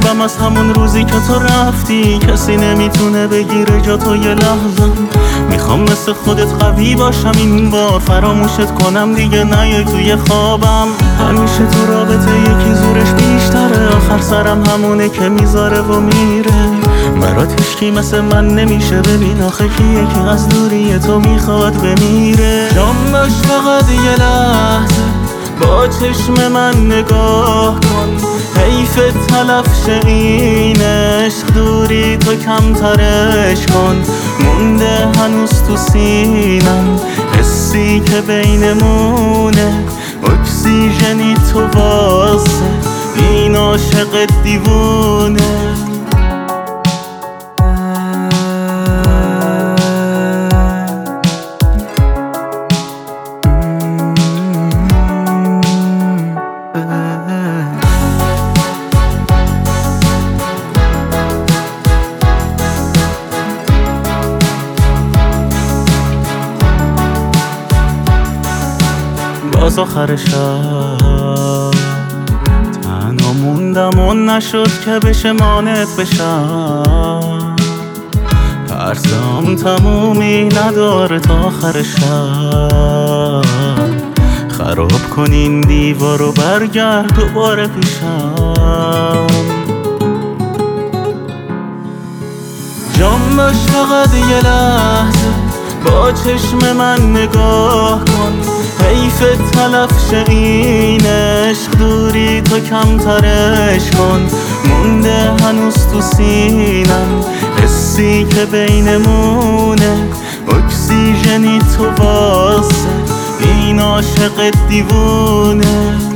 خوبم از همون روزی که تو رفتی، کسی نمیتونه بگیره جا تو یه لحظه. میخوام مثل خودت قوی باشم این بار، فراموشت کنم دیگه نیای توی خوابم. همیشه تو رابطه یکی زورش بیشتره، آخر سرم همونه که میذاره و میره. برات هیچکی مثل من نمیشه، ببین آخه کیه که از دوری تو میخواد بمیره. جام باش فقط یه لحظه، با چشم من نگاه کن، حیف تلف شه این عشق، دوری تو کمترش کن. مونده هنوز تو سینم حسی که بینمونه، اکسیژنی تو واسه این عاشق دیوونه. باز آخر شب تنها موندم و نشد که بشه مانت بشم. ترسم تمومی نداره تا آخر شب، خراب کن این دیوار و برگرد دوباره پیشم. جام باش فقط یه لحظه، با چشم من نگاه کن، حیف تلف شه این عشق، دوری تو کمترش کن. مونده هنوز تو سینم حسی که بینمونه، اکسیژنی تو واسه این عاشق دیوونه.